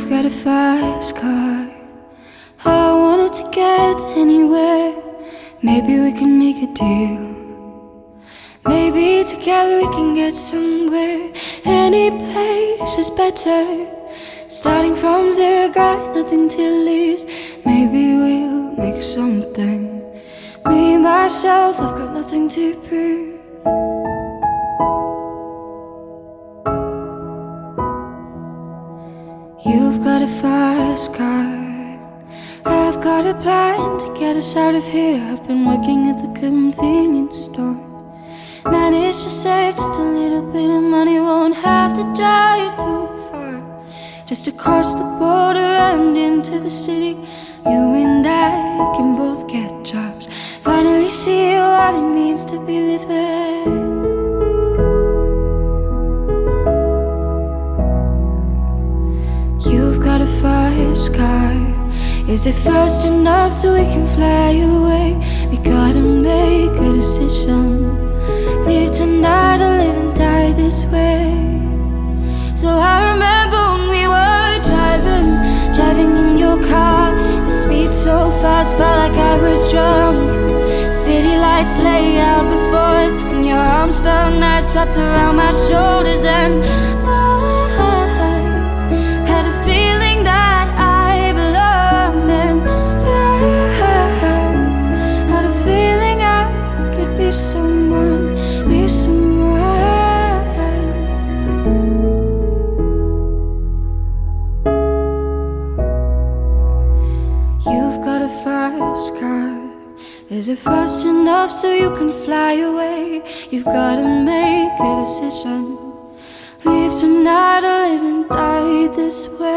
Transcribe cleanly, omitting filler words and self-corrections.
You've got a fast car, I wanted to get anywhere. Maybe we can make a deal. Maybe together we can get somewhere. Any place is better. Starting from zero, got nothing to lose. Maybe we'll make something. Me, myself, I've got nothing to prove. You've got a fast car, I've got a plan to get us out of here. I've been working at the convenience store. Managed to save just a little bit of money. Won't have to drive too far, just across the border and into the city. You and I can both get jobs, finally see what it means to be living. You've got a fast car, is it fast enough so we can fly away? We gotta make a decision. Live tonight or live and die this way. So I remember when we were driving in your car. The speed so fast, felt like I was drunk. City lights lay out before us, and your arms felt nice wrapped around my shoulders. And I had a feeling that I belonged, and I had a feeling I could be someone, be someone. You've got a fast car, is it fast enough so you can fly away? You've gotta make a decision. Live tonight or live and die this way.